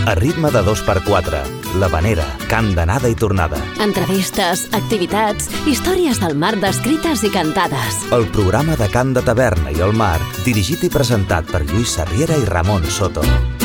A ritme de 2x4, l'Havanera, cant d'anada i tornada. Entrevistes, activitats, històries del mar descrites i cantades. El programa de cant de taverna i el mar, dirigit i presentat per Lluís Sarriera i Ramon Soto.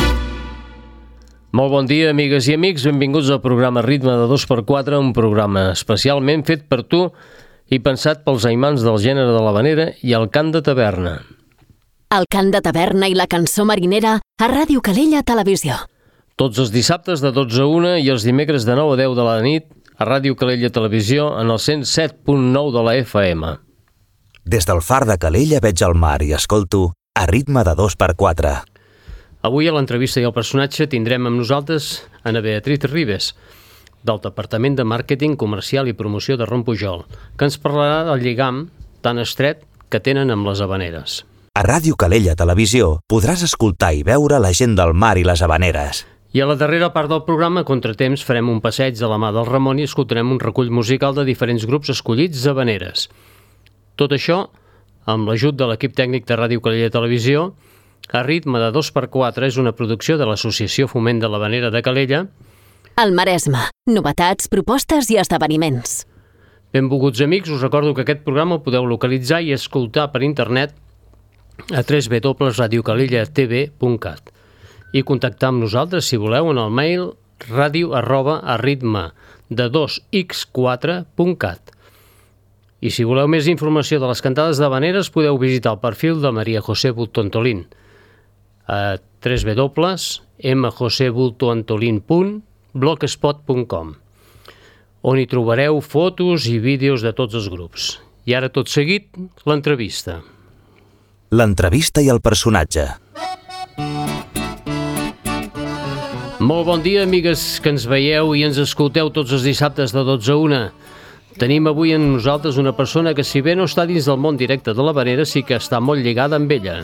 Molt bon dia, amigues i amics. Benvinguts al programa Ritme de 2x4, un programa especialment fet per tu i pensat pels aimants del gènere de l'havanera i el cant de taverna. El cant de taverna i la cançó marinera a Ràdio Calella Televisió. Tots els dissabtes de 12 a 1 i els dimecres de 9 a 10 de la nit a Ràdio Calella Televisió en el 107.9 de la FM. Des del far de Calella veig el mar i escolto A ritme de 2x4. Avui a l'entrevista i al personatge tindrem amb nosaltres Ana Beatriz Ribes, del Departament de Màrqueting Comercial i Promoció de Rom Pujol, que ens parlarà del lligam tan estret que tenen amb les havaneres. A Ràdio Calella Televisió podràs escoltar i veure la gent del mar i les havaneres. I a la darrera part del programa, a contratemps, farem un passeig de la mà del Ramon i escoltarem un recull musical de diferents grups escollits d'havaneres. Tot això, amb l'ajut de l'equip tècnic de Ràdio Calella Televisió, a ritme de 2x4 és una producció de l'Associació Foment de l'Havanera de Calella. El Maresme, novetats, propostes i esdeveniments. Benvolguts amics, us recordo que aquest programa el podeu localitzar i escoltar per internet a www.radiocalellatv.cat i contactar amb nosaltres, si voleu, en el mail radio@ritme2x4.cat. I si voleu més informació de les cantades d'havaneres, podeu visitar el perfil de Maria José Bulto Antolín a www.mjosebultoantolin.blogspot.com, on hi trobareu fotos i vídeos de tots els grups. I ara, tot seguit, l'entrevista. L'entrevista i el personatge. Molt bon dia, amigues que ens veieu i ens escolteu tots els dissabtes de 12 a 1. Tenim avui amb nosaltres una persona que, si bé no està dins del món directe de l'havanera, sí que està molt lligada amb ella.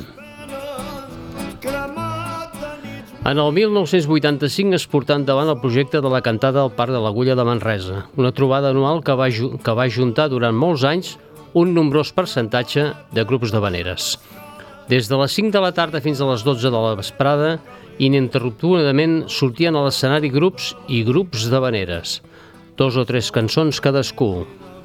En el 1985 es portà endavant el projecte de la cantada al Parc de l'Agulla de Manresa, una trobada anual que va juntar durant molts anys un nombrós percentatge de grups d'havaneres. Des de les 5 de la tarda fins a les 12 de la vesprada, ininterruptudament sortien a l'escenari grups i grups d'havaneres. 2 o 3 cançons cadascú.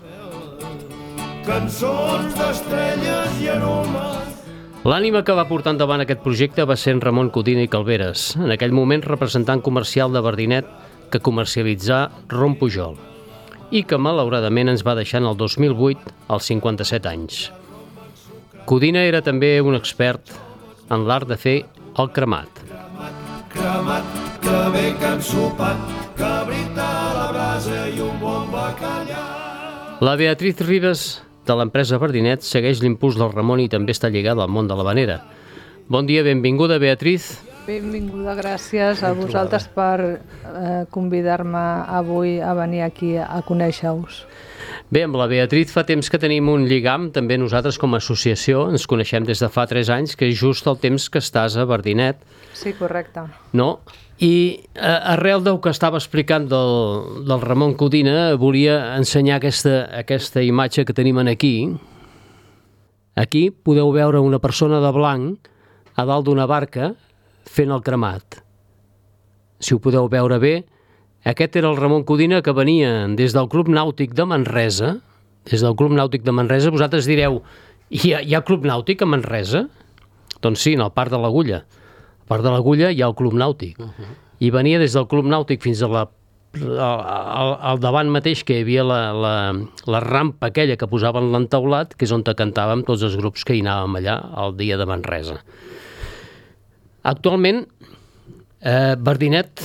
Cançons d'estrelles i aromes. L'ànima que va portar endavant aquest projecte va ser en Ramon Codina i Calveres, en aquell moment representant comercial de Verdinet que comercialitzà Rom Pujol, i que malauradament ens va deixar en el 2008 als 57 anys. Codina era també un expert en l'art de fer el cremat. Cremat, que bé que hem sopat, cabrita a la brasa i un bon bacallà. La Beatriz Ribes, de l'empresa Verdinet, segueix l'impuls del Ramon i també està lligada al món de l'havanera. Bon dia, benvinguda, Beatriz. Benvinguda, gràcies a vosaltres per convidar-me avui a venir aquí a conèixer-vos. Bé, amb la Beatriz fa temps que tenim un lligam, també nosaltres com a associació, ens coneixem des de fa 3 anys, que és just el temps que estàs a Verdinet. Sí, correcte. No? I arrel del que estava explicant del Ramon Codina, volia ensenyar aquesta imatge que tenim aquí. Aquí podeu veure una persona de blanc a dalt d'una barca fent el cremat. Si ho podeu veure bé, aquest era el Ramon Codina que venia des del Club Nàutic de Manresa. Des del Club Nàutic de Manresa, vosaltres direu, hi ha Club Nàutic a Manresa? Doncs sí, en el Parc de l'Agulla. Al Parc de l'Agulla hi ha el Club Nàutic. I venia des del Club Nàutic fins al davant mateix, que hi havia la rampa aquella que posaven l'entaulat, que és on cantàvem tots els grups que hi anàvem allà el dia de Manresa. Actualment, Verdinet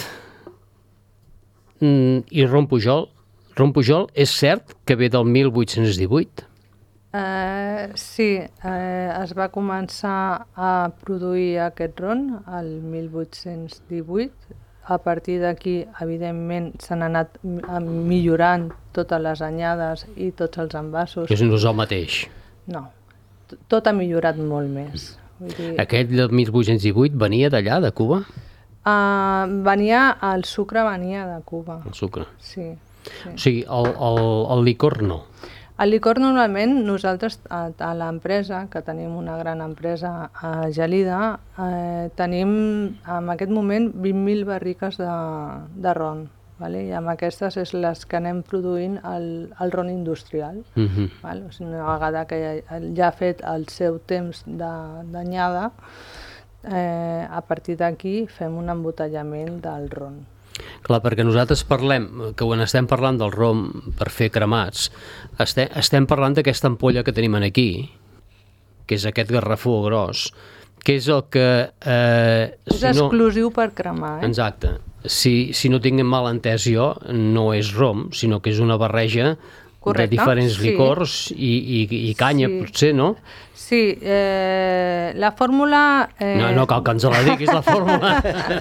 i Rom Pujol és cert que ve del 1818? Sí, es va començar a produir aquest ron el 1818. A partir d'aquí, evidentment, s'han anat millorant totes les anyades i tots els envasos. Que no és el mateix? No, tot ha millorat molt més. Vull dir... Aquest del 1818 venia d'allà, de Cuba? El sucre venia de Cuba. El sucre? Sí. O sigui, el licor no? El licor normalment nosaltres a l'empresa, que tenim una gran empresa a Gelida, tenim en aquest moment 20.000 barriques de ron. Vale? I amb aquestes és les que anem produint el ron industrial. Vale? O sigui, una vegada que ja ha fet el seu temps d'anyada, a partir d'aquí fem un embotellament del ron. Clar, perquè nosaltres parlem, que quan estem parlant del rom per fer cremats, estem parlant d'aquesta ampolla que tenim aquí, que és aquest garrafó gros, que és el que... És exclusiu per cremar, Exacte. Si no tinc mal entès jo, no és rom, sinó que és una barreja de diferents licors i canya, potser, no? Sí, la fórmula... No cal que ens la diguis, la fórmula.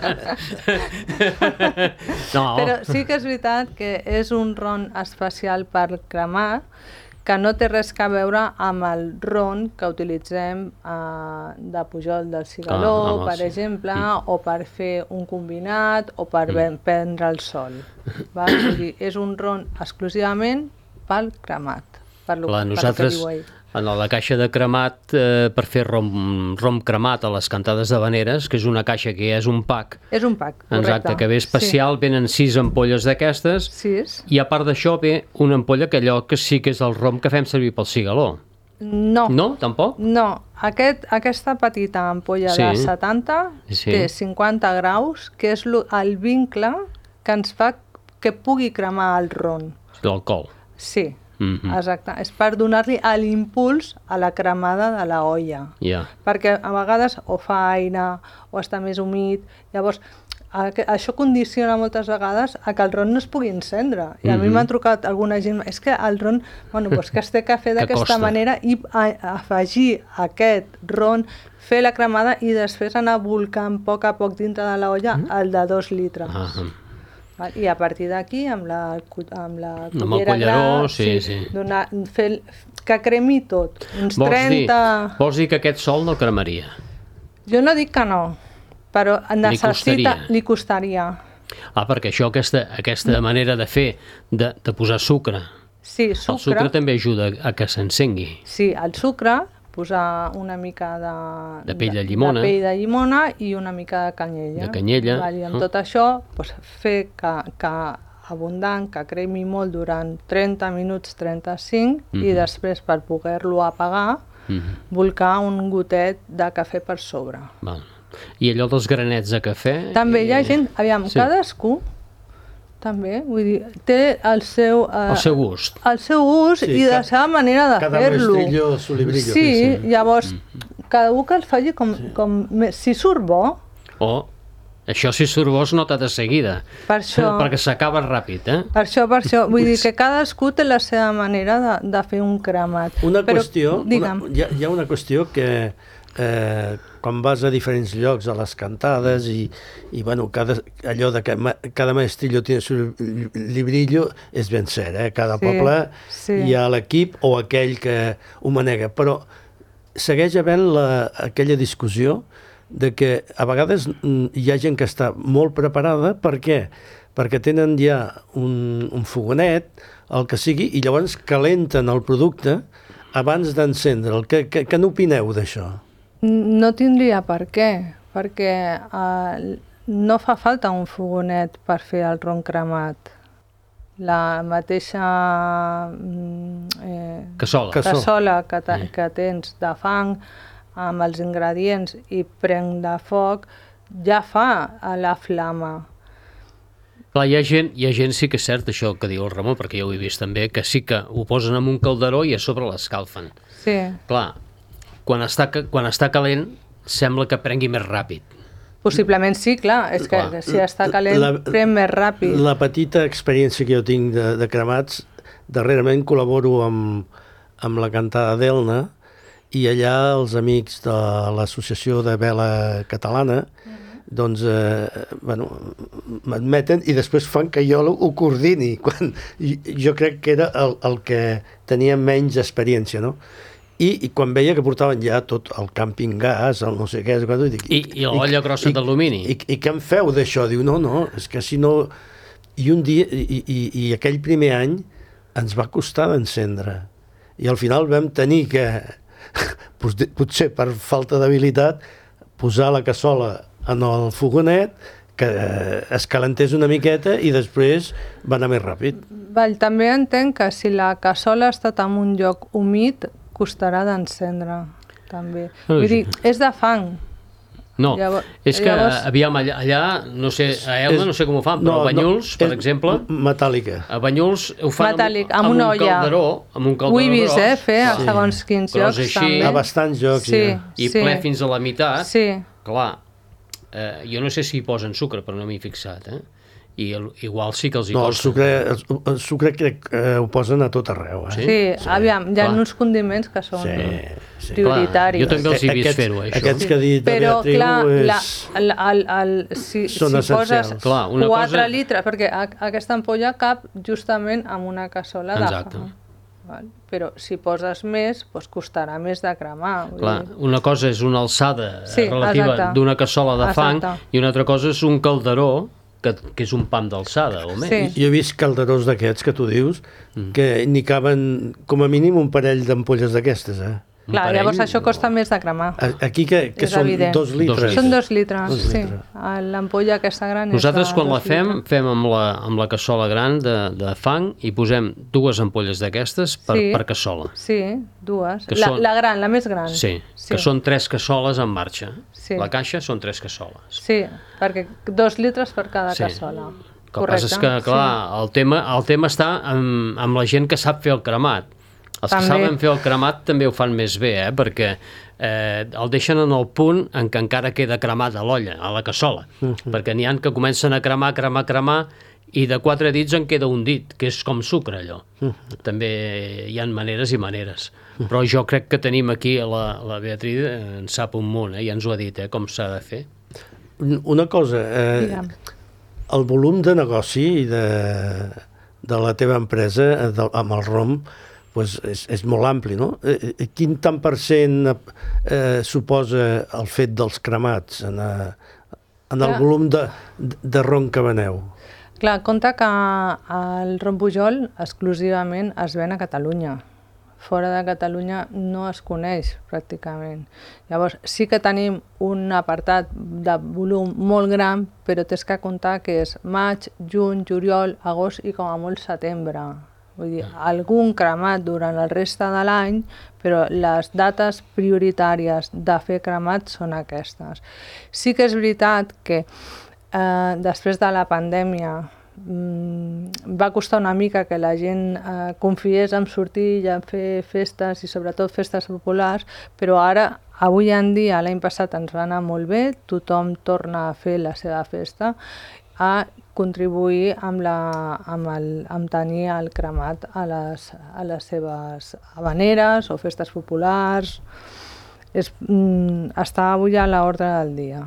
No. Però sí que és veritat que és un ron especial per cremar, que no té res a veure amb el ron que utilitzem de Pujol del Cigaló, per exemple, o per fer un combinat o per prendre el sol. Vull dir, és un ron exclusivament pel cremat. Clar, nosaltres, en la caixa de cremat, per fer rom cremat a les cantades d'havaneres, que és una caixa que ja és un pack. És un pack, correcte. Exacte, que ve especial, venen 6 ampolles d'aquestes, i a part d'això ve una ampolla que allò que sí que és el rom que fem servir pel cigaló. No. No, tampoc? No, aquesta petita ampolla de 70 té 50 graus, que és el vincle que ens fa que pugui cremar el ron. L'alcohol. Sí, exacte. És per donar-li l'impuls a la cremada de la olla. Perquè a vegades o fa aire o està més humit. Llavors, això condiciona moltes vegades a que el ron no es pugui encendre. I a mi m'han trucat alguna gent, és que el ron, bueno, doncs que es té que fer d'aquesta manera i afegir aquest ron, fer la cremada i després anar volcant a poc dintre de la olla el de 2 litres. I a partir d'aquí, amb la cullera gran, fer que cremi tot. Uns 30... Vols dir que aquest sol no cremaria? Jo no dic que no, però li costaria. Perquè això, aquesta manera de fer, de posar sucre, el sucre també ajuda a que s'encengui. Sí, el sucre, posar una mica de pell de llimona i una mica de canyella. I amb tot això fer que abundant, que cremi molt durant 30 minuts, 35, i després per poder-lo apagar, volcar un gotet de cafè per sobre. I allò dels granets de cafè? També hi ha gent, cadascú, també, vull dir, té el seu gust. El seu gust i la seva manera de fer-lo. Cada maestrillo su librillo. Sí, llavors, cada un que el faci com... Si surt bo... Això si surt bo es nota de seguida. Per això... Perquè s'acaba ràpid, Per això. Vull dir que cadascú té la seva manera de fer un cremat. Hi ha una qüestió que... quan vas a diferents llocs a les cantades i bueno, allò de que cada maestrillo tiene su librillo és ben cert, cada poble hi ha l'equip o aquell que ho manega, però segueix havent aquella discussió de que a vegades hi ha gent que està molt preparada. Per què? Perquè tenen ja un fogonet, el que sigui, i llavors calenten el producte abans d'encendre'l. Què n'opineu d'això? No tindria per què, perquè no fa falta un fogonet per fer el ron cremat. La mateixa cassola que tens de fang amb els ingredients i prenc de foc ja fa la flama. Clar, hi ha gent, sí que és cert això que diu el Ramon, perquè ja ho he vist també, que sí que ho posen en un calderó i a sobre l'escalfen. Sí. Clar, quan està calent sembla que prengui més ràpid. Possiblement sí, clar, és que si està calent pren més ràpid. La petita experiència que jo tinc de cremats, darrerament col·laboro amb la cantada d'Elna i allà els amics de l'Associació de Vela Catalana doncs, m'admeten i després fan que jo ho coordini, quan jo crec que era el que tenia menys experiència, no? I quan veia que portaven ja tot el càmping gas, el no sé què... I l'olla grossa d'alumini. I què en feu d'això? Diu, no, és que si no... I un dia, i aquell primer any ens va costar d'encendre. i al final vam tenir que, potser per falta d'habilitat, posar la cassola en el fogonet, que es calentés una miqueta i després va anar més ràpid. També entenc que si la cassola ha estat en un lloc humit, costarà d'encendre, també. Vull dir, és de fang. No, és que, aviam, allà, no sé, a Elna no sé com ho fan, però a Banyuls, per exemple... Metàl·lica. A Banyuls ho fan amb una olla. Amb un caldró Ho he vist, fer a segons quins jocs, també. A bastants jocs, ja. I ple fins a la meitat. Sí. Clar, jo no sé si hi posen sucre, però no m'hi he fixat, i igual sí que els hi costa. No, el sucre crec que ho posen a tot arreu. Sí, aviam, hi ha uns condiments que són prioritaris. Jo també els he vist fer-ho, això. Aquests que ha dit però, clar, són si poses 4 litres, perquè aquesta ampolla cap justament amb una cassola de fang. Però si poses més, costarà més de cremar. Clar, una cosa és una alçada relativa d'una cassola de fang i una altra cosa és un calderó que és un pam d'alçada, o més. Jo he vist calderós d'aquests que tu dius que n'hi caben com a mínim un parell d'ampolles d'aquestes, Clar, llavors això costa més de cremar. Aquí que són 2 litres. Són 2 litres, sí. L'ampolla aquesta gran nosaltres quan la fem amb la cassola gran de fang i posem 2 ampolles d'aquestes per cassola. Sí, 2. La gran, la més gran. Sí, que són 3 cassoles en marxa. La caixa són 3 cassoles. Sí, perquè 2 litres per cada cassola. El que passa és que, clar, el tema està amb la gent que sap fer el cremat. Els que saben fer el cremat també ho fan més bé, perquè el deixen en el punt en què encara queda cremat a l'olla, a la cassola, perquè n'hi ha que comencen a cremar, i de 4 dits en queda un dit, que és com sucre, allò. També hi ha maneres i maneres. Però jo crec que tenim aquí, la Beatriz en sap un munt, ja ens ho ha dit, com s'ha de fer. Una cosa, el volum de negoci de la teva empresa amb el rom és molt ampli, no? Quin tant per cent suposa el fet dels cremats en el volum de rom que veneu? Clar, compte que el rom Pujol exclusivament es ven a Catalunya. Fora de Catalunya no es coneix pràcticament. Llavors sí que tenim un apartat de volum molt gran, però tens que comptar que és maig, juny, juliol, agost i com a molt setembre. Vull dir, algun cremat durant el reste de l'any, però les dates prioritàries de fer cremat són aquestes. Sí que és veritat que després de la pandèmia va costar una mica que la gent confiés en sortir i en fer festes, i sobretot festes populars, però ara, avui en dia, l'any passat ens va anar molt bé, tothom torna a fer la seva festa, a contribuir amb tenir el cremat a les seves habaneres o festes populars. Està avui a l'ordre del dia.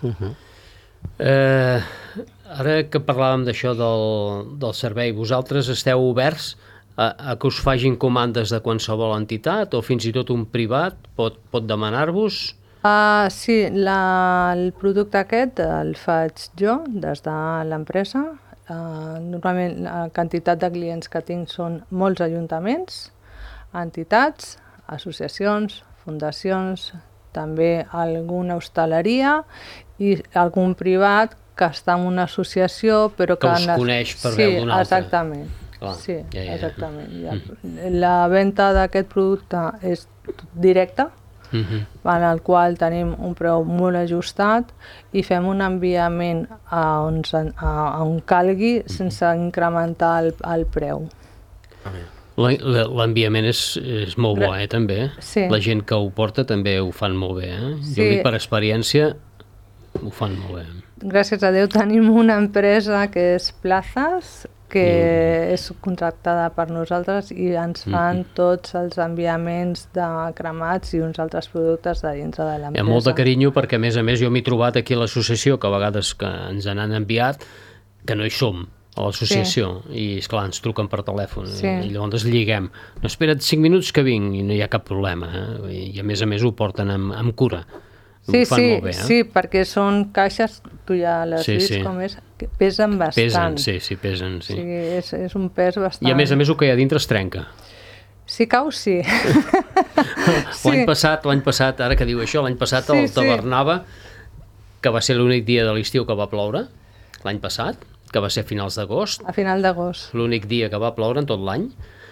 Ara que parlàvem d'això del servei, vosaltres esteu oberts a que us facin comandes de qualsevol entitat o fins i tot un privat pot demanar-vos? Sí, el producte aquest el faig jo des de l'empresa. Normalment la quantitat de clients que tinc són molts ajuntaments, entitats, associacions, fundacions, també alguna hostaleria i algun privat que està en una associació però que us coneix per veu d'un altre. Exactament. Sí, exactament. La venda d'aquest producte és directa, en el qual tenim un preu molt ajustat i fem un enviament a on calgui sense incrementar el preu. L'enviament és molt bo, també. La gent que ho porta també ho fan molt bé. Jo dic per experiència, ho fan molt bé. Gràcies a Déu tenim una empresa que és Plazas, que és contractada per nosaltres i ens fan tots els enviaments de cremats i uns altres productes de dintre de l'empresa. Hi ha molt de carinyo perquè, a més, jo m'he trobat aquí a l'associació, que a vegades que ens han enviat, que no hi som a l'associació, i esclar, ens truquen per telèfon i llavors lliguem. No, espera't 5 minuts que vinc i no hi ha cap problema. I a més ho porten amb cura. Sí, perquè són caixes, tu ja l'has vist com és, que pesen bastant. Pesen. És un pes bastant. I a més el que hi ha dintre es trenca. Si cau, sí. L'any passat, ara que diu això, l'any passat el Tavernava, que va ser l'únic dia de l'estiu que va ploure, l'any passat, que va ser a finals d'agost. A final d'agost. L'únic dia que va ploure en tot l'any.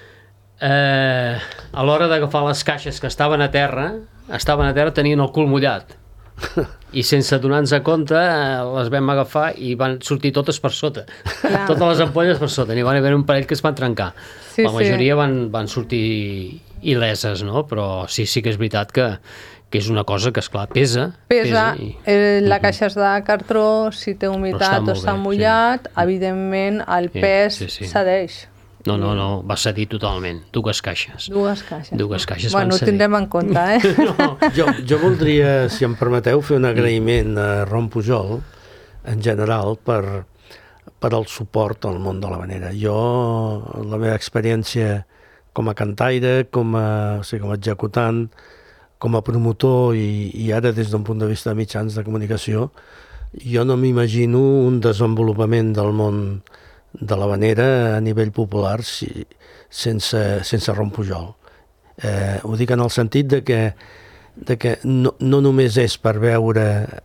A l'hora d'agafar les caixes que estaven a terra tenien el cul mullat. I sense donar-nos a compte les vam agafar i van sortir totes per sota. Clar. Totes les ampolles per sota. N'hi van haver un parell que es van trencar. La majoria van sortir il·leses, no? Però sí que és veritat que és una cosa que, esclar, pesa. La caixa és de cartró, si té humitat o està mullat, evidentment el pes cedeix. No, va cedir totalment. Dues caixes. Dues caixes van cedir. Ho tindrem en compte, Jo voldria, si em permeteu, fer un agraïment a Ron Pujol, en general, per el suport al món de l'havanera. Jo, la meva experiència com a cantaire, com a executant, com a promotor i ara des d'un punt de vista de mitjans de comunicació, jo no m'imagino un desenvolupament del món de l'havanera a nivell popular sense Ron Pujol. Ho dic en el sentit de que no només és per veure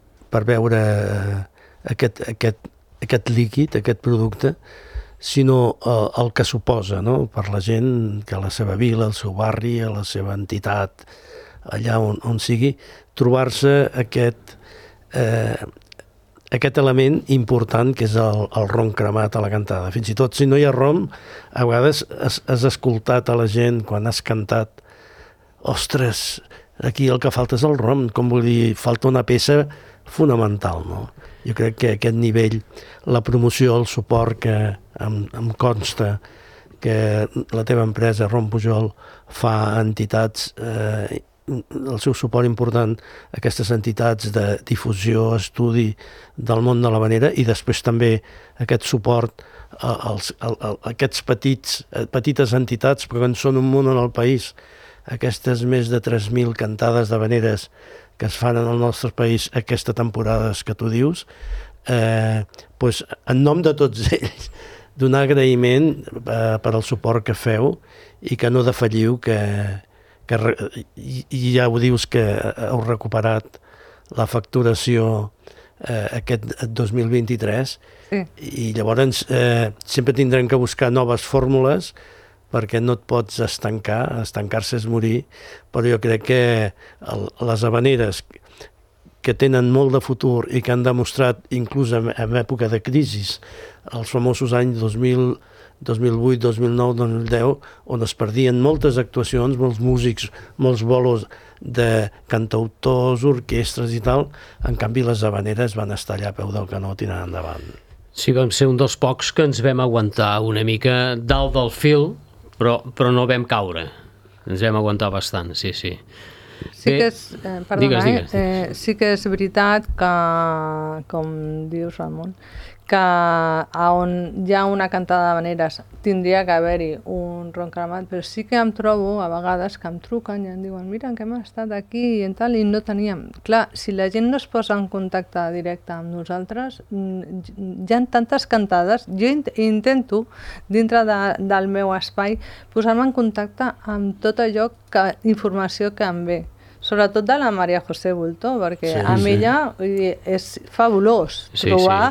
aquest líquid, aquest producte, sinó el que suposa, no? Per la gent que a la seva vila, al seu barri, a la seva entitat, allà on sigui, trobar-se aquest element important que és el rom cremat a la cantada. Fins i tot si no hi ha rom, a vegades has escoltat a la gent quan has cantat, ostres, aquí el que falta és el rom, com vull dir, falta una peça fonamental, no? Jo crec que aquest nivell, la promoció, el suport que em consta que la teva empresa, Ron Pujol, fa a entitats, el seu suport important a aquestes entitats de difusió, estudi del món de l'havanera i després també aquest suport a aquests petites entitats, però que són un munt en el país, aquestes més de 3.000 cantades d'havaneres que es fan en el nostre país aquesta temporada que tu dius, en nom de tots ells, donar agraïment per al suport que feu i que no defalliu, i ja ho dius que heu recuperat la facturació aquest 2023 i llavors sempre tindrem que buscar noves fórmules perquè no et pots estancar-se és morir, però jo crec que les havaneres que tenen molt de futur i que han demostrat inclús en època de crisi, els famosos anys 2008, 2009, 2010, on es perdien moltes actuacions, molts músics, molts bolos de cantautors, orquestres i tal, en canvi les havaneres van estar allà a peu del canó tirant endavant. Sí, vam ser un dels pocs que ens vam aguantar una mica dalt del fil, però no vam caure. Ens vam aguantar bastant, sí. Sí que és, sí que és veritat que, com dius, Ramon, que on hi ha una cantada d'havaneres tindria que haver-hi un ron cremat, però sí que em trobo a vegades que em truquen i em diuen mira que hem estat aquí i tal, i no teníem. Clar, si la gent no es posa en contacte directe amb nosaltres, hi ha tantes cantades, jo intento, dintre del meu espai, posar-me en contacte amb tot allò, informació que em ve. Sobretot de la Maria José Bultó, perquè amb ella és fabulós trobar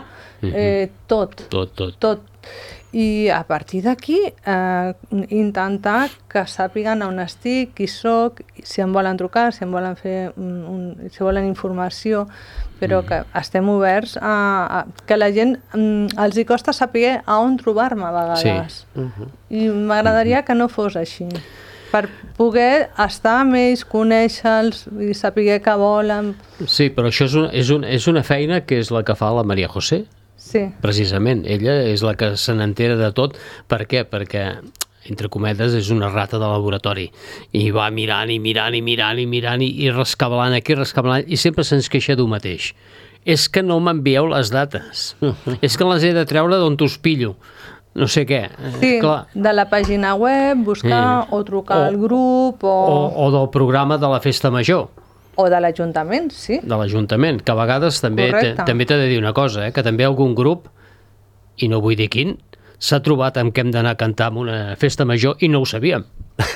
tot. I a partir d'aquí intentar que sàpiguen on estic, qui soc, si em volen trucar, si em volen fer si volen informació, però que estem oberts que la gent els hi costa saber a on trobar-me a vegades. I m'agradaria que no fos així, per poder estar amb ells, conèixer-los i saber què volen. Sí, però això és una feina que és la que fa la Maria José. Sí. Precisament, ella és la que se n'entera de tot. Per què? Perquè, entre cometes, és una rata de laboratori i va mirant i rescabalant aquí, rescabalant, i sempre se'ns queixa d'un mateix. És que no m'envieu les dates. És que les he de treure d'on us pillo. No sé què. Sí, clar. De la pàgina web, buscar o trucar al grup o del programa de la Festa Major. O de l'Ajuntament, sí. De l'Ajuntament, que a vegades també t'he de dir una cosa, que també algun grup, i no vull dir quin, s'ha trobat amb què hem d'anar a cantar en una festa major i no ho sabíem.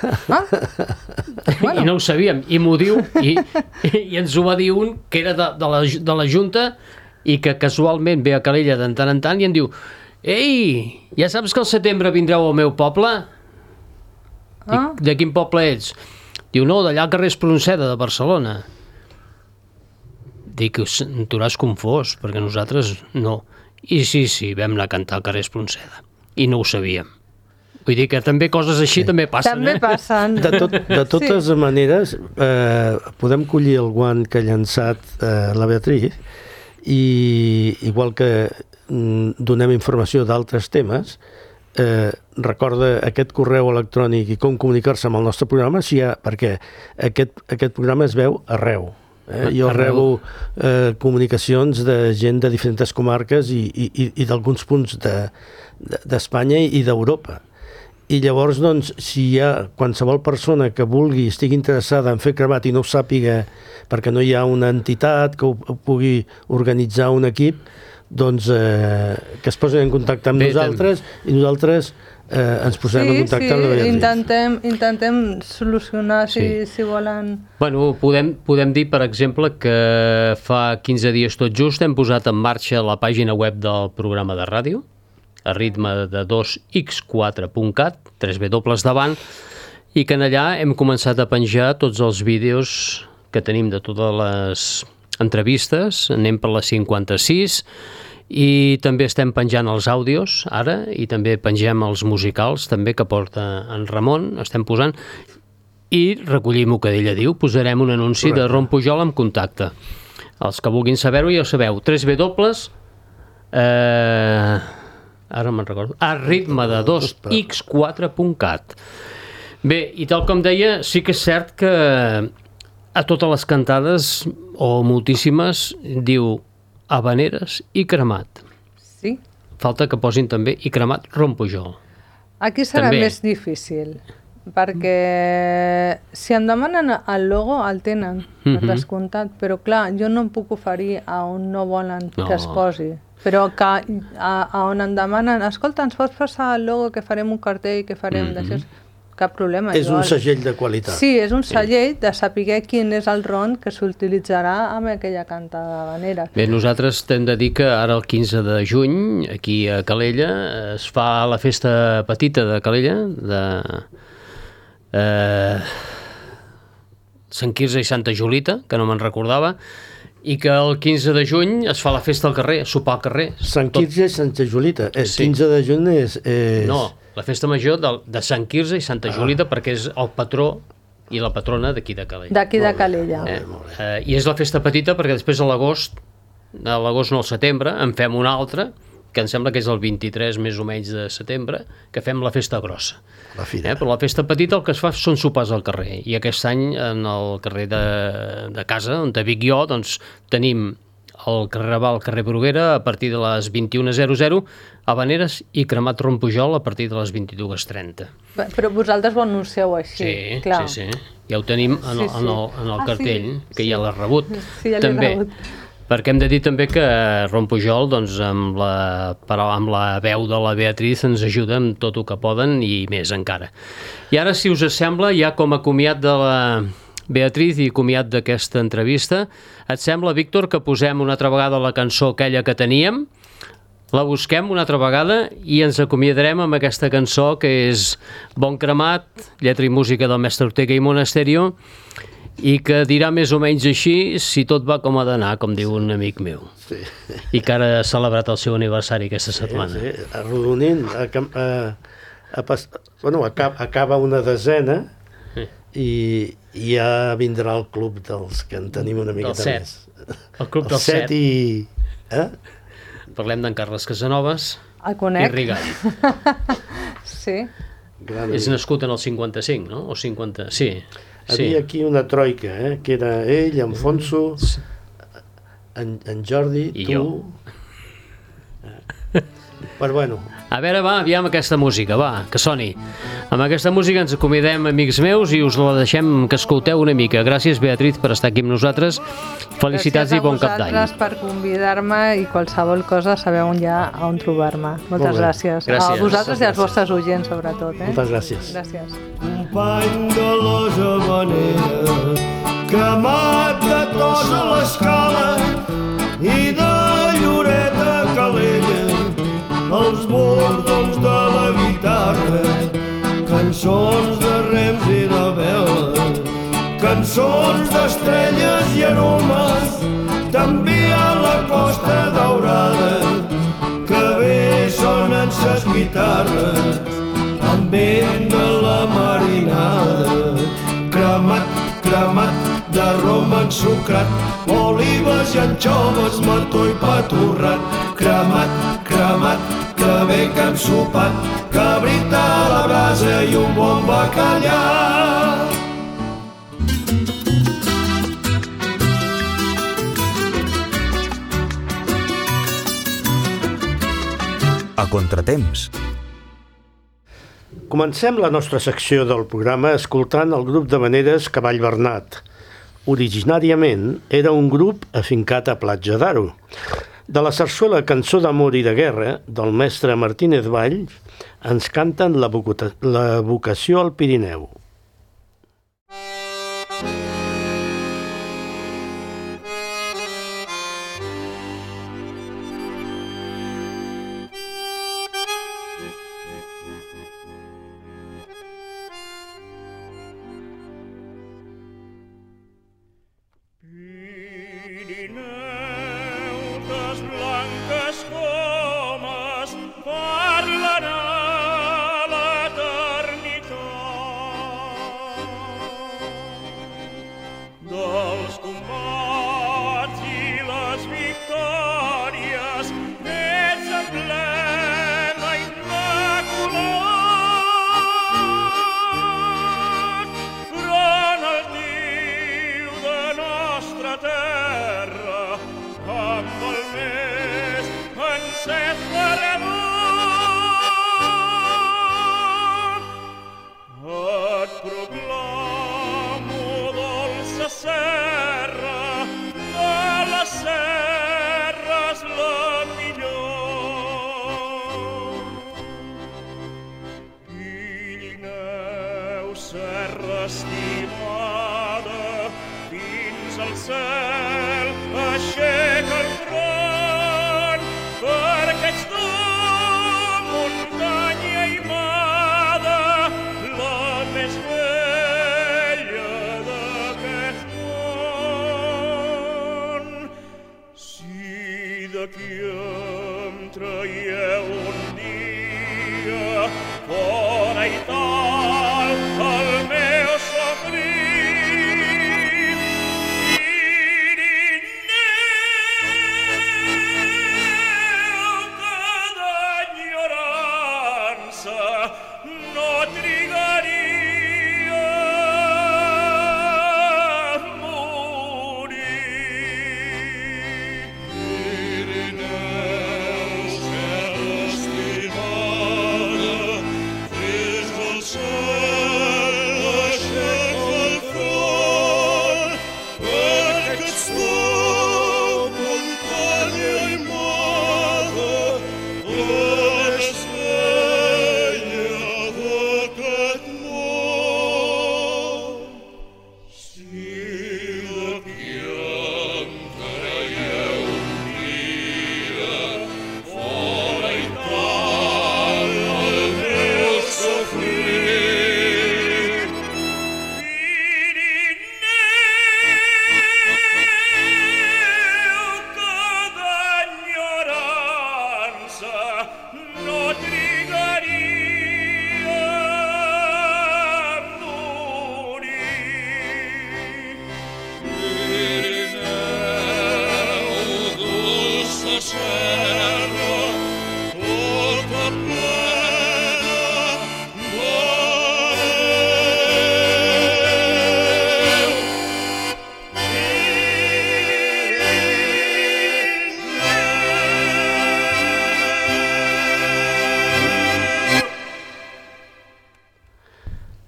I no ho sabíem, i m'ho diu, i ens ho va dir un que era de la Junta i que casualment ve a Calella de tant en tant i em diu: ei, ja saps que al setembre vindreu al meu poble? Dic, de quin poble ets? Diu, no, d'allà al carrer Espronceda, de Barcelona. Dic, tu l'has confós, perquè nosaltres no. I sí, vam anar a cantar al carrer Espronceda. I no ho sabíem. Vull dir que també coses així també passen. També passen. De totes maneres, podem collir el guant que ha llançat la Beatriz i igual que donem informació d'altres temes, recorda aquest correu electrònic i com comunicar-se amb el nostre programa, perquè aquest programa es veu arreu. Jo rebo comunicacions de gent de diferents comarques i d'alguns punts d'Espanya i d'Europa. I llavors, doncs, si hi ha qualsevol persona que vulgui, estigui interessada en fer cremat i no ho sàpiga perquè no hi ha una entitat que ho pugui organitzar un equip, doncs que es posin en contacte amb nosaltres i nosaltres ens posem en contacte amb la Beatriz. Intentem solucionar si volen... Bueno, podem dir, per exemple, que fa 15 dies tot just hem posat en marxa la pàgina web del programa de ràdio, a ritme de 2x4.cat, 3 W davant, i que en allà hem començat a penjar tots els vídeos que tenim de totes les entrevistes, anem per les 56, i també estem penjant els àudios ara, i també pengem els musicals també que porta en Ramon, estem posant, i recollim el que ella diu, posarem un anunci de Ron Pujol en contacte. Els que vulguin saber-ho ja ho sabeu, 3 W, ara me'n recordo, a ritme de 2x4.cat. Bé, i tal com deia, sí que és cert que a totes les cantades, o moltíssimes, diu habaneres i cremat. Sí. Falta que posin també i cremat Ron Pujol. Aquí serà també més difícil, perquè si em demanen el logo el tenen, per descomptat, però clar, jo no em puc oferir a on no volen que es posi. Però que a on em demanen, escolta, ens pots passar el logo que farem un cartell, que farem d'això, cap problema. És un segell de qualitat. Sí, és un segell de saber quin és el ron que s'utilitzarà amb aquella cantada habanera. Bé, nosaltres hem de dir que ara el 15 de juny, aquí a Calella, es fa la festa petita de Calella, de Sant Quirze i Santa Julita, que no me'n recordava, i que el 15 de juny es fa la festa al carrer, sopar al carrer. Sant Quirze i Santa Julita. El 15 de juny és... No, la festa major de Sant Quirze i Santa Julita, perquè és el patró i la patrona d'aquí de Calella. D'aquí de Calella. I és la festa petita perquè després a l'agost no al setembre, en fem una altra, que em sembla que és el 23 més o menys de setembre, que fem la festa grossa. La fira. Però la festa petita el que es fa són sopars al carrer, i aquest any en el carrer de casa, on vic jo, doncs tenim el carrer Raval, el carrer Bruguera, a partir de les 21:00, habaneres i cremat Ron Pujol a partir de les 22:30. Però vosaltres ho anuncieu així, sí, clar. Sí. Ja ho tenim en el cartell, que ja l'has rebut. Sí, ja l'he rebut. Perquè hem de dir també que Ron Pujol, doncs, amb la veu de la Beatriz, ens ajuda amb tot el que poden i més encara. I ara, si us sembla, ja com a comiat de la Beatriz i comiat d'aquesta entrevista, et sembla, Víctor, que posem una altra vegada la cançó aquella que teníem, la busquem una altra vegada i ens acomiadarem amb aquesta cançó que és Bon Cremat, lletra i música del mestre Ortega i Monasterio, i que dirà més o menys així si tot va com ha d'anar, com diu un amic meu. Sí. I que ara ha celebrat el seu aniversari aquesta setmana. Sí, arrodonint, acaba una desena i ja vindrà el club dels que en tenim una miqueta més. El club dels 7. Parlem d'en Carles Casanovas i Rigall. Sí. És nascut en el 55, no? O 50... Sí. Havia aquí una troika, que era ell, en Fonso, en Jordi, i tu... jo. Però bueno. A veure, va, aviam aquesta música, va, que soni. Amb aquesta música ens acomidem, amics meus, i us la deixem que escolteu una mica. Gràcies, Beatriz, per estar aquí amb nosaltres. Felicitats i bon cap d'any. Gràcies a vosaltres per convidar-me i qualsevol cosa sabeu on trobar-me. Moltes gràcies. A vosaltres i als vostres oients, sobretot. Moltes gràcies. Gràcies. Company de les Havaneres, cremat de tos a l'escala i de Lloret a Calella, els bordons de la guitarra, cançons de rems i de vela, cançons d'estrelles i aromes, també a la Costa Daurada, que bé sonen ses guitarres, amb vent de la marinada, cremat de rom ensucrat, olives i anxoves, mató i pa torrat, cremat, que bé que hem sopat, cabrita a la brasa i un bon bacallà. A contratemps. Comencem la nostra secció del programa escoltant el grup d'havaneres Cavall Bernat. Originàriament era un grup afincat a Platja d'Aro. De la sarsuela Cançó d'amor i de guerra, del mestre Martínez Valls, ens canten la vocació al Pirineu.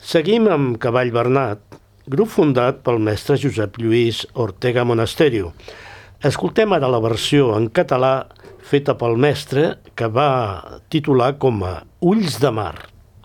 Seguim amb Cavall Bernat, grup fundat pel mestre Josep Lluís Ortega Monasterio. Escoltem ara la versió en català feta pel mestre, que va titular com a Ulls de Mar.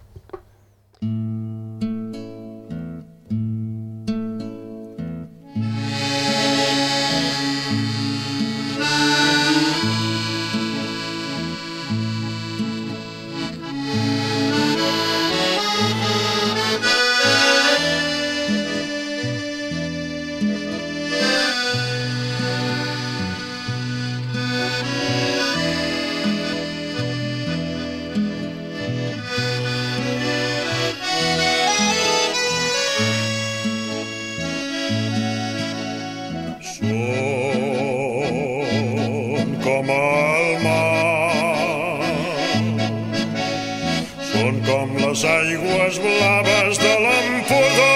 Aigües blaves de l'Empordà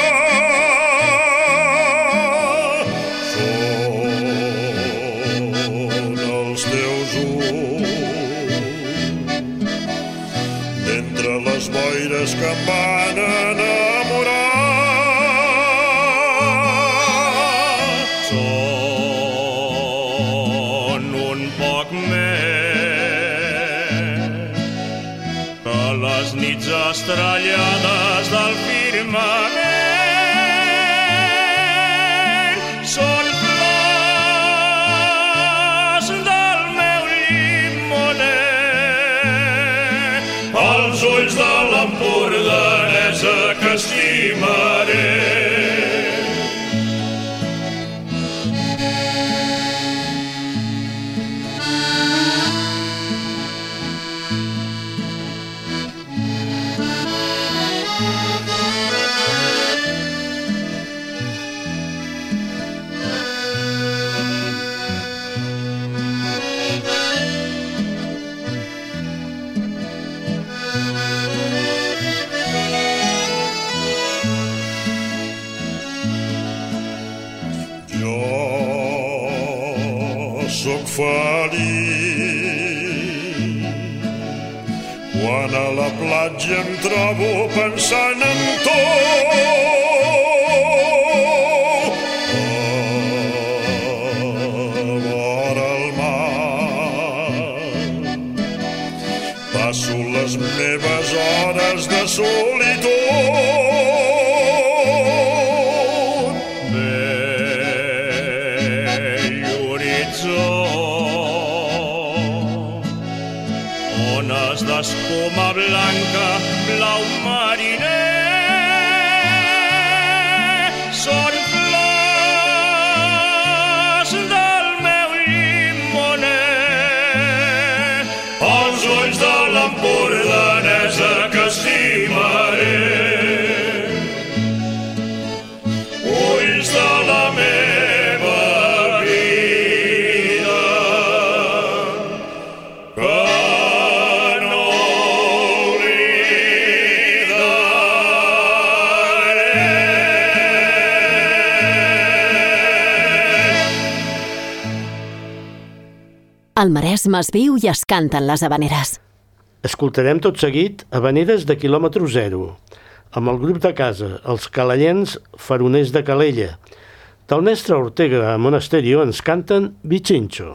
són els teus ulls d'entre les boires que em van enamorar. Són un poc més que les nits estrellades del firmament. Són flors del meu llimoner, els ulls de l'empordanesa que estimaré. Soc feliç quan a la platja em trobo pensant en tu. Vora el mar passo les meves hores de solitud. Ones d'escuma blanca, blau mariner, són flors del meu llimoner, els ulls de l'empordanesa que estimaré, ulls de la meva vida, que Al Maresme es viu i es canten les havaneres. Escoltarem tot seguit Havaneres de quilòmetre zero, amb el grup de casa, els calellens Faroners de Calella. Del mestre Ortega Monasterio ens canten Bichincho.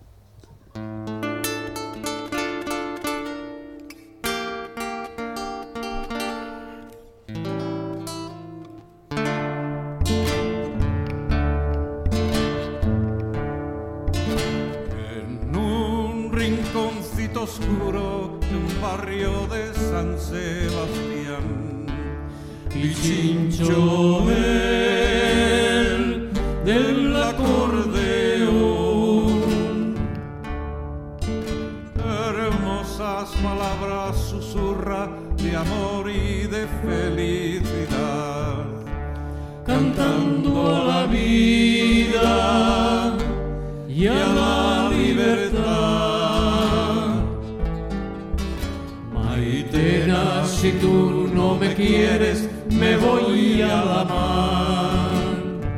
Oscuro de un barrio de San Sebastián, Bichincho él del acordeón, hermosas palabras susurra de amor y de felicidad, cantando a la vida y a la libertad. Maitena, si tú no me quieres, me voy a la mar.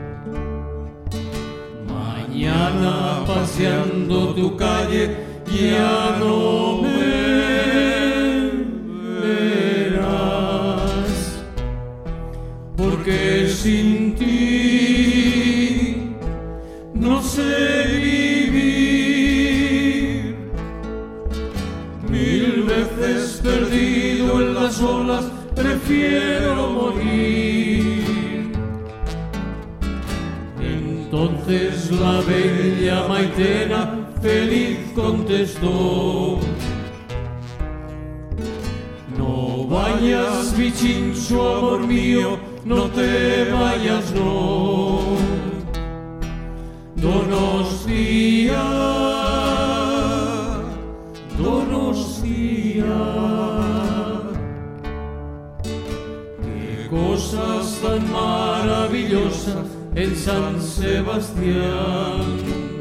Mañana paseando tu calle ya no me verás. solas prefiero morir. Entonces la bella Maitena feliz contestó: no vayas, Bichincho, amor mío, no te vayas, no. Donostia, Donostia, qué cosas tan maravillosas en San Sebastián.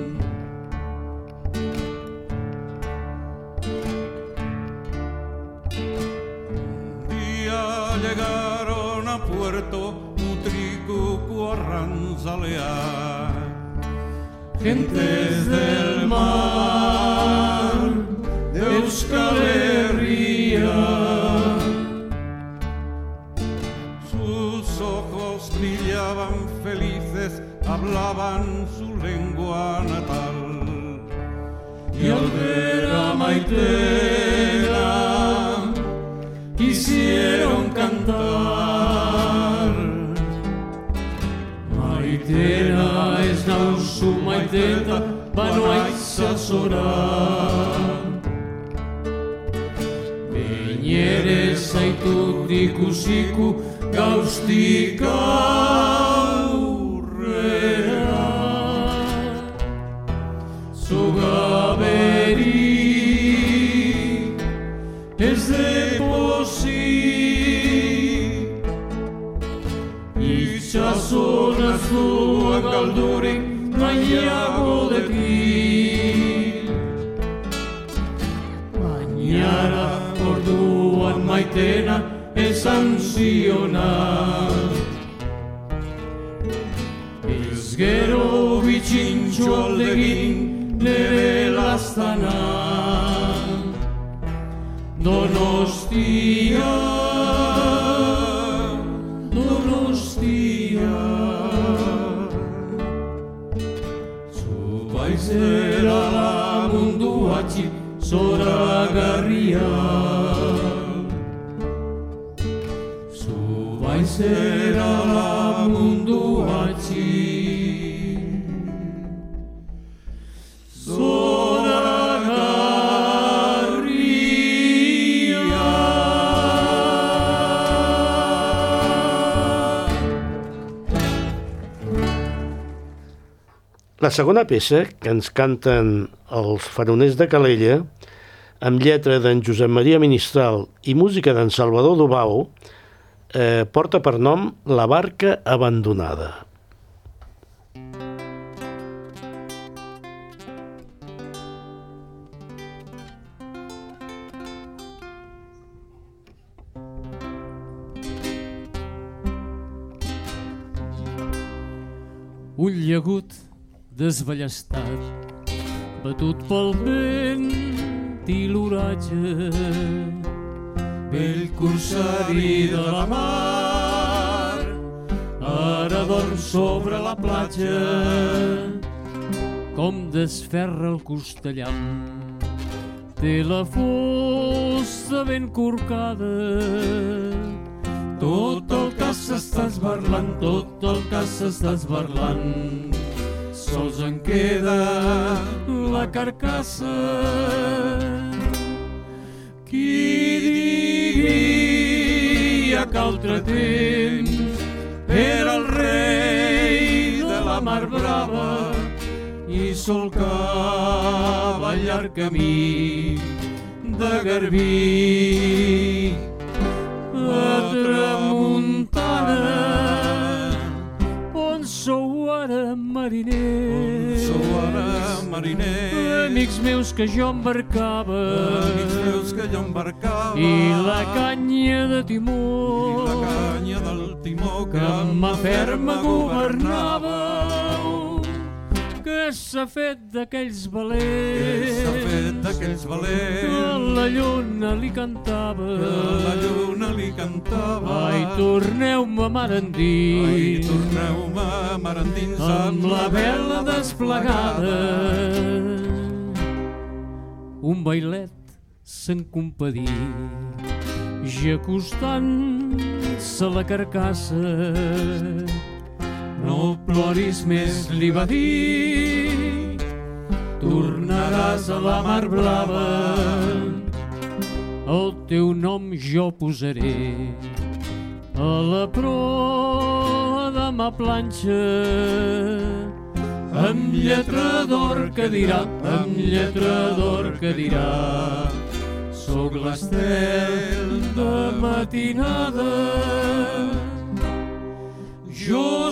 Un día llegaron a Puerto Mutricucu, Arranzaleá, gentes del mar de Euskal Herria. Sus ojos brillaban felices, hablaban su lengua natal. Y al ver a Maitena quisieron cantar. Maitena es nausu Maiteta, banoaitza zora. Beñere zaitut ikusiko gauztik aurrera. Zugaberi ez depozik, itxaso naztuak galdurik nahiago dekik. Bainara orduan Maitena esan ziona: ez gero Bichincho aldegin nere lastana. Donostia, Donostia, zu baizera la munduatxi zoragarria. Zu baizera la munduatxi La segona peça, que ens canten els Faroners de Calella, amb lletra d'en Josep Maria Ministral i música d'en Salvador Dubau, porta per nom La barca abandonada. Un llagut desballestat, batut pel vent i l'oratge, vell corsari de la mar, ara dorm sobre la platja, com desferra el costellam. Té la fossa ben corcada, tot el que s'està esbarlant, tot el que s'està esbarlant. Sols en queda la carcassa. Qui diria que altre temps era el rei de la mar brava i solcava el llarg camí de Garbí a tramuntana. On sou ara, mariners? Sou ara, mariners? Amics meus que jo embarcava, amics meus que jo embarcava, i la canya de timó, i la canya del timó que amb mà ferma governava. Que s'ha fet d'aquells valents, que s'ha fet d'aquells valents, que la lluna li cantava, que la lluna li cantava. Ai, torneu-me mar endins, ai, torneu-me mar endins, amb la vela desplegada. Un bailet se'n compadí i acostant-se la carcassa. No ploris més, li va dir, tornaràs a la mar blava, el teu nom jo posaré a la proa de ma planxa, amb lletra d'or que dirà, amb lletra d'or que dirà, soc l'estel de matinada. Jo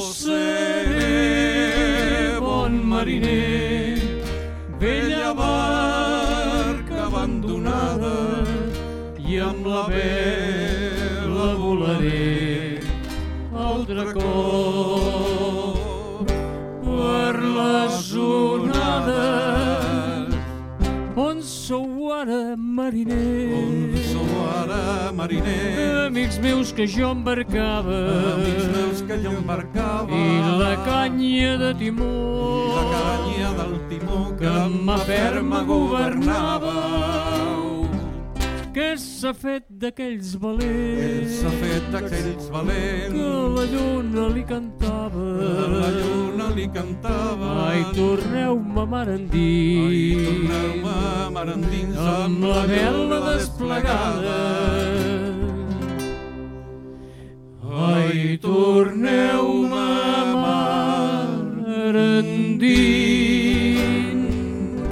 seré bon mariner, vella barca abandonada, i amb la vela volaré altre cop per les onades. On sou ara, mariner? On sou ara, mariner? Amics meus que jo embarcava, amics meus que jo embarcava, i la canya de timó, i la canya del timó que amb mà ferma governava. Què s'ha fet d'aquells valents? Què s'ha fet d'aquells valents? Que la lluna li cantava, que la lluna li cantava. Ai, torneu-me mar endins, ai, torneu-me mar endins, amb la vela desplegada. Ai, torneu-me mar endins,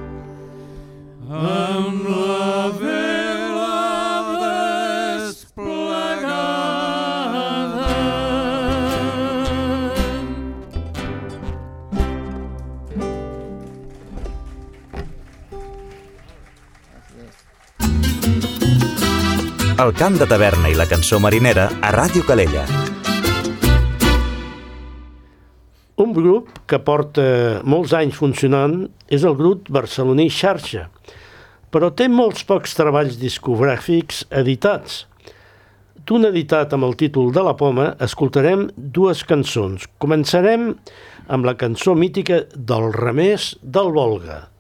amb la vela El cant de taverna i la cançó marinera a Ràdio Calella. Un grup que porta molts anys funcionant és el grup barceloní Xarxa, però té molts pocs treballs discogràfics editats. D'un editat amb el títol de La Poma escoltarem dues cançons. Començarem amb la cançó mítica del Remers del Volga.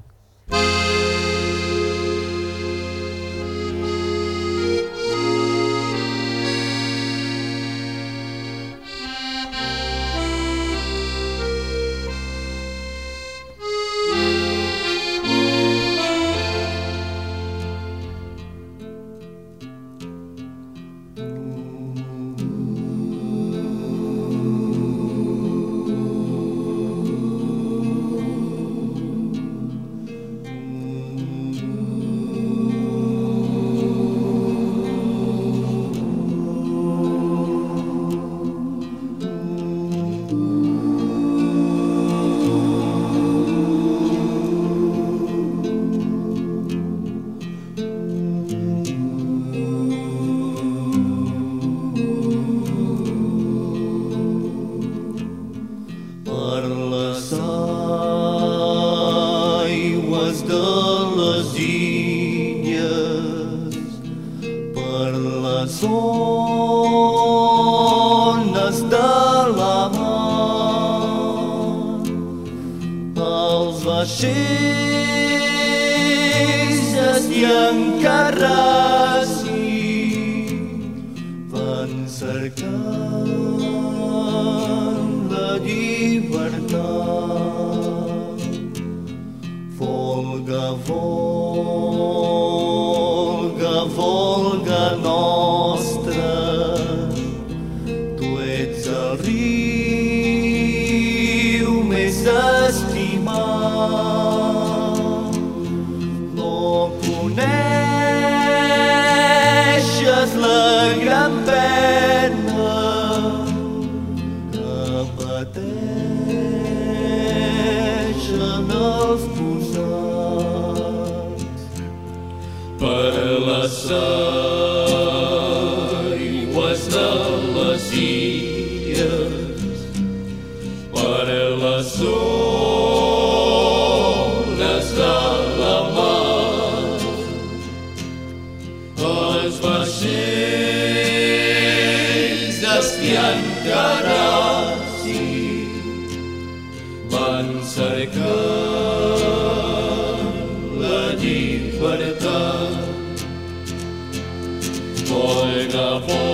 Volga,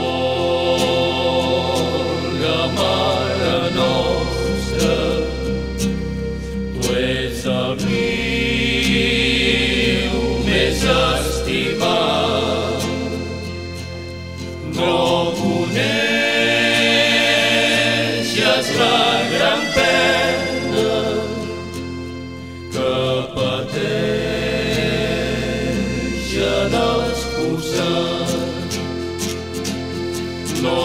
Volga, mare nostra, tu ets el riu més estimat. No coneixes la gran pena que pateixen els posats. No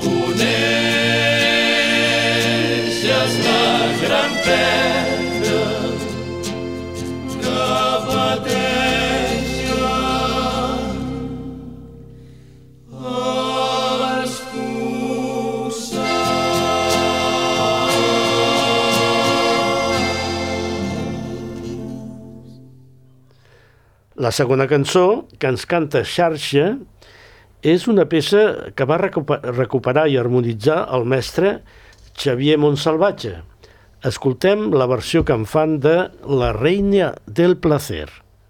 coneixes la gran pena que pateixen els posats. La segona cançó, que ens canta Xarxa, és una peça que va recuperar i harmonitzar el mestre Xavier Montsalvatge. Escoltem la versió que en fan de La Reina del Placer.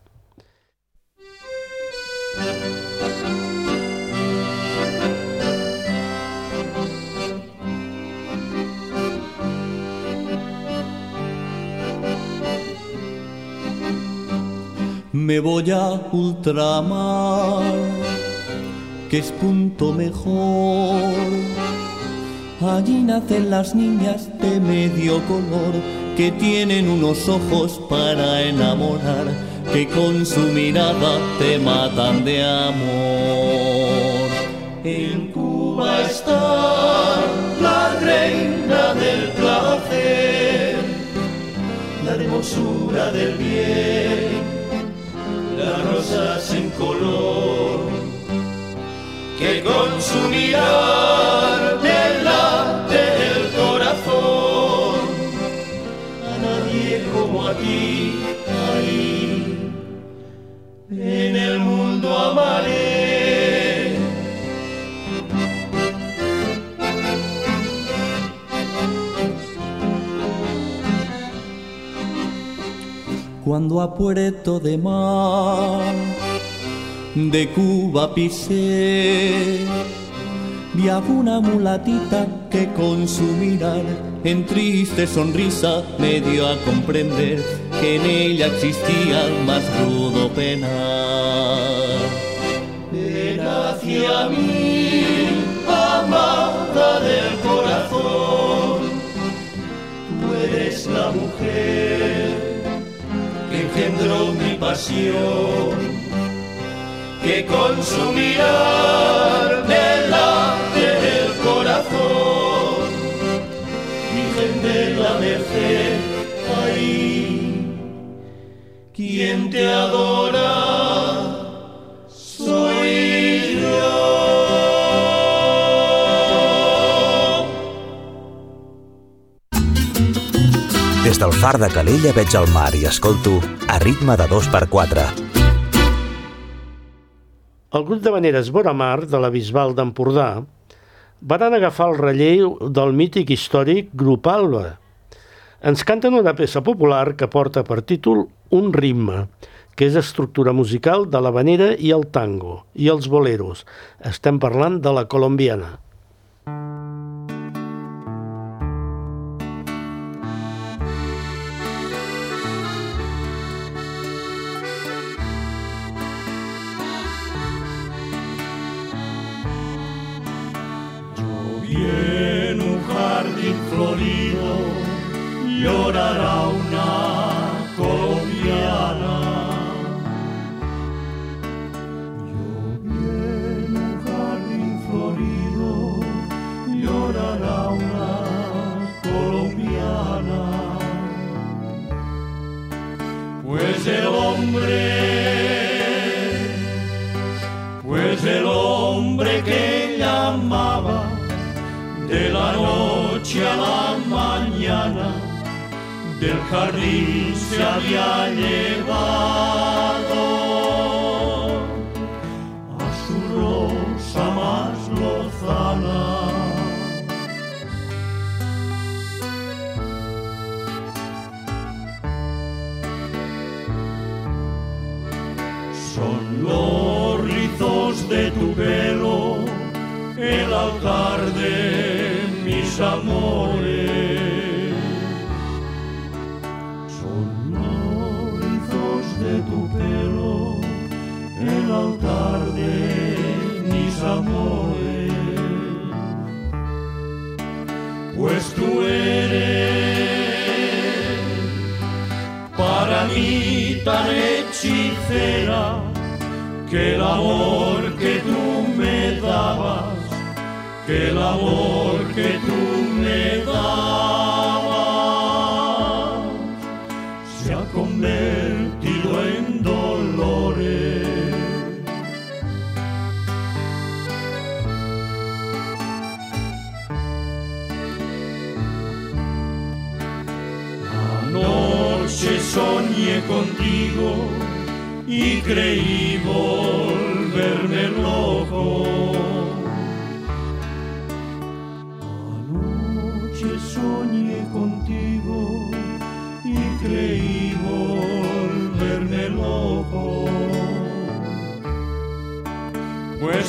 Me voy a ultramar, que es punto mejor. Allí nacen las niñas de medio color, que tienen unos ojos para enamorar, que con su mirada te matan de amor. En Cuba está la reina del placer, la hermosura del bien, las rosas en color, que con su mirar me late el corazón. A nadie como a ti, ahí en el mundo amaré. Cuando a Puerto de Mar de Cuba pisé, vi a una mulatita que con su mirar en triste sonrisa me dio a comprender que en ella existía el más rudo penar. Ven hacia mí, amada del corazón, tú eres la mujer que engendró mi pasión, que con su mirar me late el corazón. Virgen de la Merced, ahí, quien te adora soy yo. Des del far de Calella veig el mar i escolto A ritme de 2x4. El grup de Vaneres Boramar de la Bisbal d'Empordà van agafar el relleu del mític històric Grup Alba. Ens canten una peça popular que porta per títol Un ritme, que és estructura musical de l'havanera i el tango, i els boleros. Estem parlant de la colombiana. En un jardín florido llorará una colombiana. Yo vi en un jardín florido llorará una colombiana. Pues el hombre que ella amaba, de la noche a la mañana, del jardín se había llevado a su rosa más lozana. Son los rizos de tu pelo el altar de mis amores, pues tú eres para mí tan hechicera que el amor que tú me dabas, que el amor que tú me dabas se ha convertido en dolores. Anoche soñé contigo y creí volverme loco. Anoche soñé contigo y creí volverme loco. Pues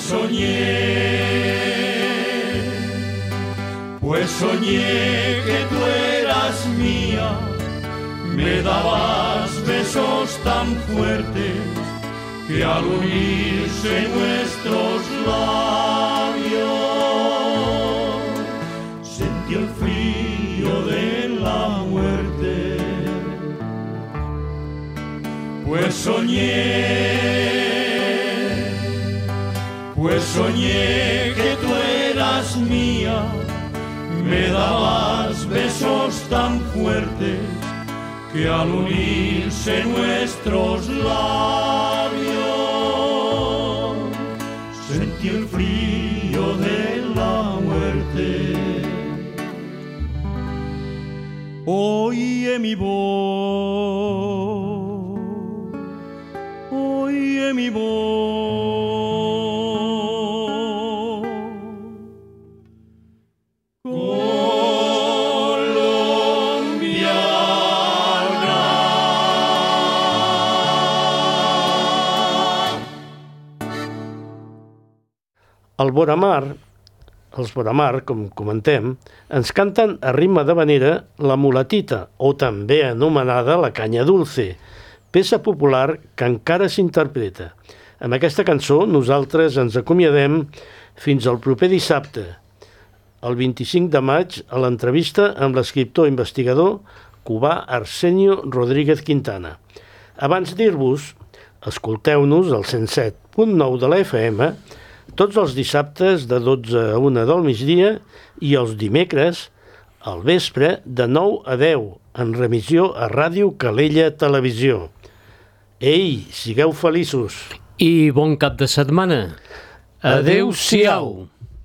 soñé que tú eras mía, me dabas besos tan fuertes que al unirse nuestros labios sentí el frío de la muerte. Pues soñé que tú eras mía, me dabas besos tan fuertes que al unirse nuestros labios sentí el frío de la muerte. Oye mi voz, oye mi voz. Els Boramar, com comentem, ens canten a ritme d'havanera la mulatita, o també anomenada la canya dulce, peça popular que encara s'interpreta. Amb aquesta cançó nosaltres ens acomiadem fins al proper dissabte, el 25 de maig, a l'entrevista amb l'escriptor investigador cubà Arsenio Rodríguez Quintana. Abans dir-vos, escolteu-nos al 107.9 de la FM, tots els dissabtes de 12 a 1 del migdia i els dimecres al vespre de 9 a 10 en remissió a Ràdio Calella Televisió. Ei, sigueu feliços! I bon cap de setmana! Adéu-siau!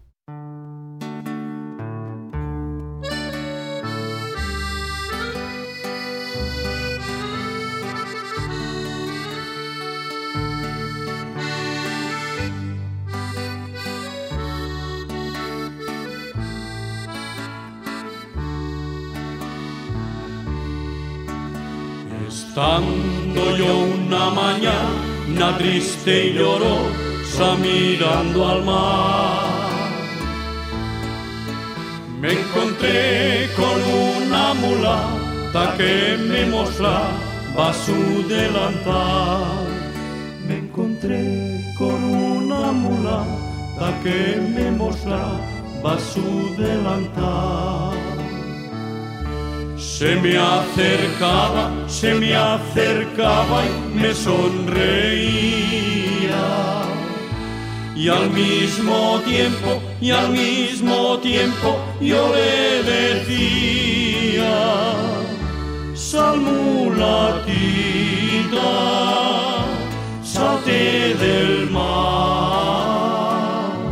Estando yo una mañana triste y llorosa mirando al mar, me encontré con una mulata que me mostraba su delantal. Me encontré con una mulata que me mostraba su delantal. Se me acercaba y me sonreía, y al mismo tiempo yo le decía: sal mulatita, salte del mar,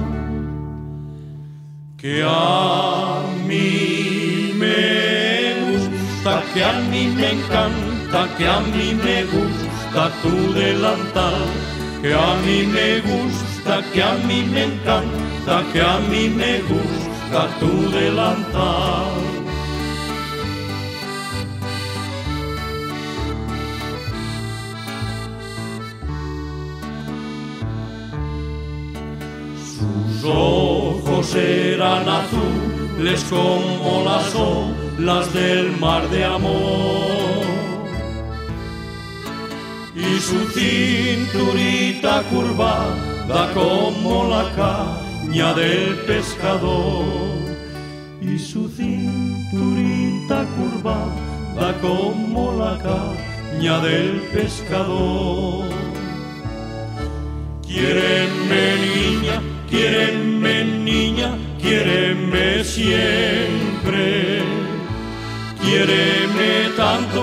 que a mí que a mí me encanta, que a mí me gusta tu delantal, que a mí me gusta, que a mí me encanta, que a mí me gusta tu delantal. Sus ojos eran azules como las olas del mar de amor, y su cinturita curvada como la caña del pescador, y su cinturita curvada como la caña del pescador. Quiéreme niña, quiéreme niña, quiéreme siempre. Quiéreme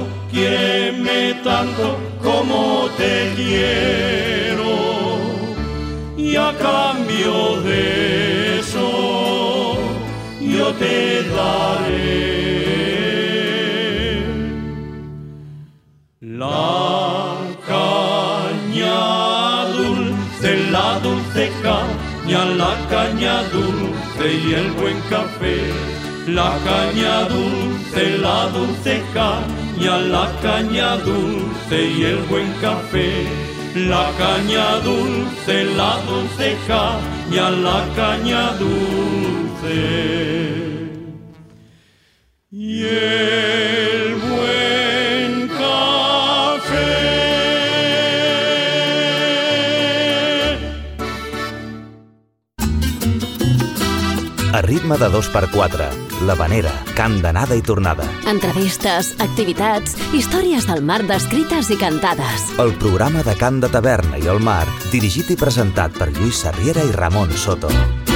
tanto como te quiero, y a cambio de eso yo te daré la caña dulce, la dulce caña, la caña dulce y el buen café. La caña dulce, la dulce caña, la caña dulce y el buen café. La caña dulce, la dulce caña, la caña dulce y el buen café. A ritme de 2x4, l'Havanera, cant d'anada i tornada. Entrevistes, activitats, històries del mar descrites i cantades. El programa de cant de taverna i el mar, dirigit i presentat per Lluís Sarriera i Ramon Soto.